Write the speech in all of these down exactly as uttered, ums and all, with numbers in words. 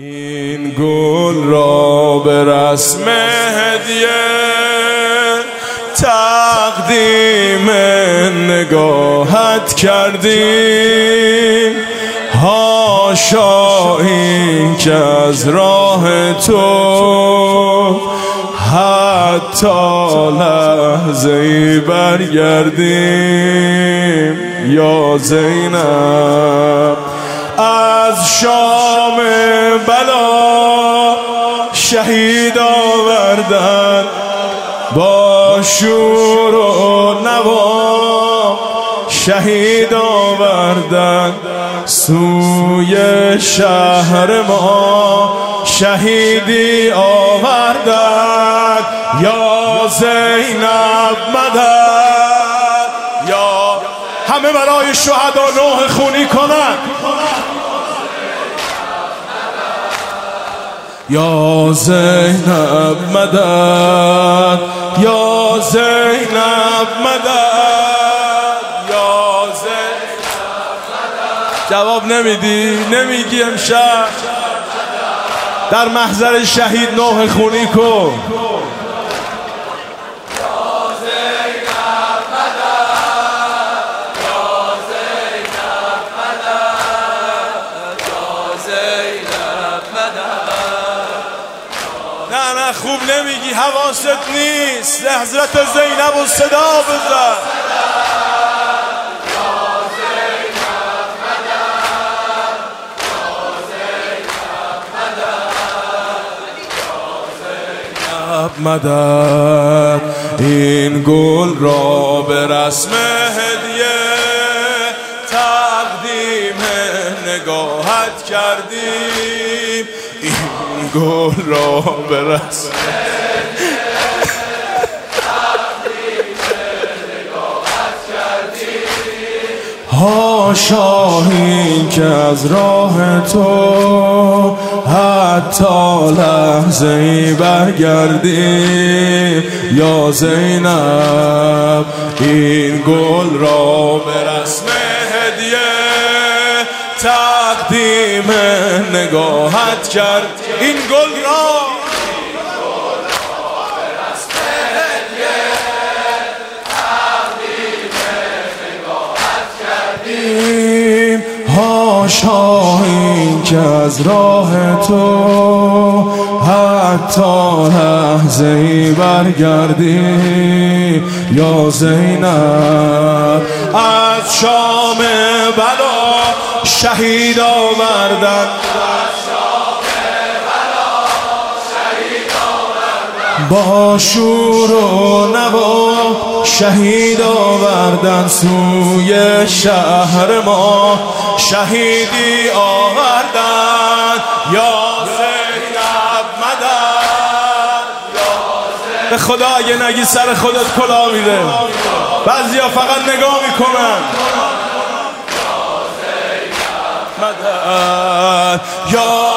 این گل را به رسم هدیه تقدیم نگاهت کردیم. حاشا این که از راه تو حتی لحظه‌ای برگردیم. یا زینب از شام بلا شهید آوردن، با شور و نوا شهید آوردن. سوی شهر ما شهیدی آوردن. یا زینب مدد، یا همه برای شهدا نوح خونی کنن. یا زینب مدد، یا زینب مدد، یا زینب مدد. جواب نمیدی؟ نمیگی امشب در محضر شهید نوح خونی کن. نه نه خوب نمیگی، حواست نیست. حضرت زینب و صدا بزن. مدد این گل را به رسم هدیه تقدیم نگاهت کردیم. این گل را به رسم حاشا این که از راه تو حتی لحظه‌ای برگردیم. یا زینب این گل را به رسم هدیه تقدیم نگاهت کرد. این گل را حاشا این که از راه تو حتی لحظه‌ای برگردی. یا زینب از شام بلا شهید آوردن، با شور و نوا شهید آوردن. سوی شهر ما شهیدی آوردن. یا زینب مدد، به خدا اگه نگی سر خودت کلا میره. بعضیا فقط نگاه میکنن. مدد، یا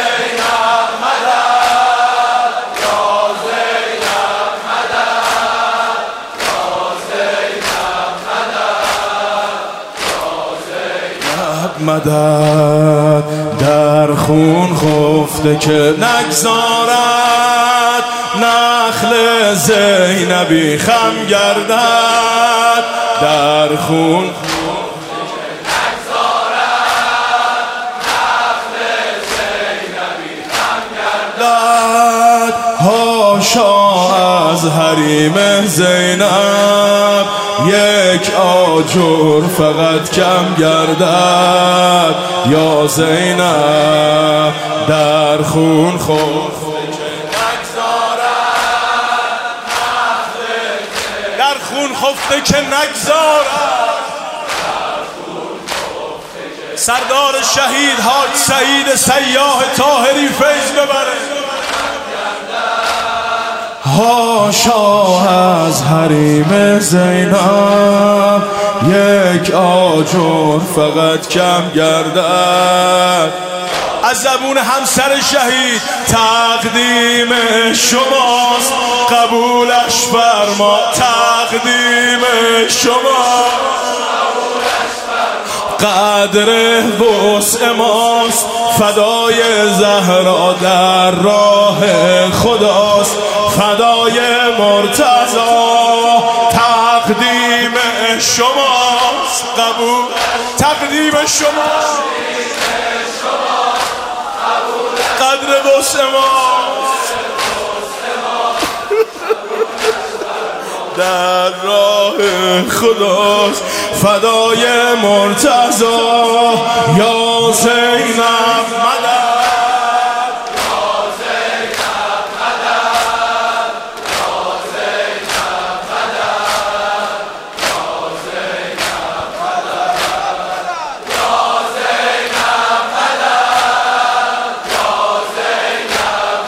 مدد در خون خفته که نگذارد نخل زینبی خم گردد. در خون خفته که نگذارد نخل زینبی خم گردد. حاشا از حریم زینب یک آجر فقط کم گردد. یا زینب در خون خفته که نگذارد در خون خفته که نگذارد. سردار شهید حاج سعید سیاح طاهری فیض ببره. حاشا از حریم زینب یک آجر فقط کم گردد. از زبون همسر شهید تقدیم شماست، قبولش فرما. تقدیم شماست، قدر وسع ماست، فدای زهرا در راه خداست، فدای مرتضی تقدیم شماست. قبول تقدیم شماست، قدر وسع ماست در راه خداست، فدای مرتضی یا زینب مدد، یا زینب مدد، یا زینب مدد، یا زینب مدد، یا زینب مدد، یا زینب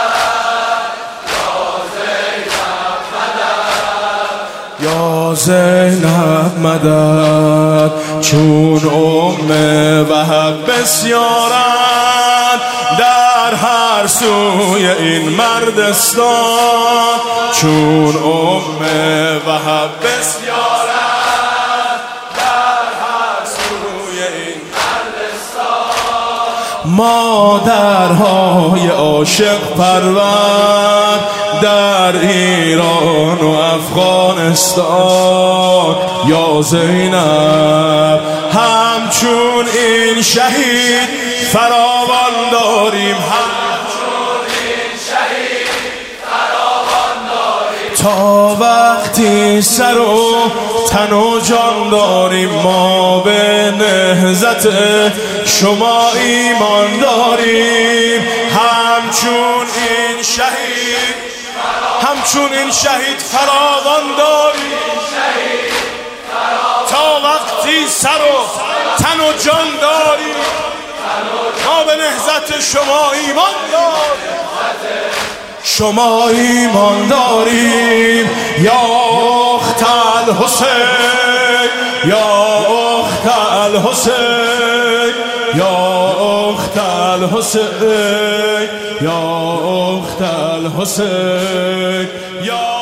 مدد، یا زینب مدد. چون ام وهب بسیارند در هر سوی این مردستان، چون ام وهب بسیارند در هر سوی این مردستان، مادرهای عاشق پرور در ایران و افغانستان. یا زینب همچون این شهید فراوان داریم، همچون این شهید فراوان داریم، تا وقتی سر و تن و جان داریم. ما به نهضت شما ایمان داریم، همچون این شهید، همچون این شهید فراوان داریم، تا وقتی سر و تن و جان داریم. ما به نهضت شما ایمان داریم، شما ایمان داریم. یا اخت الحسین، یا اخت الحسین، یا اخت الحسین، یا اخت الحسین، یا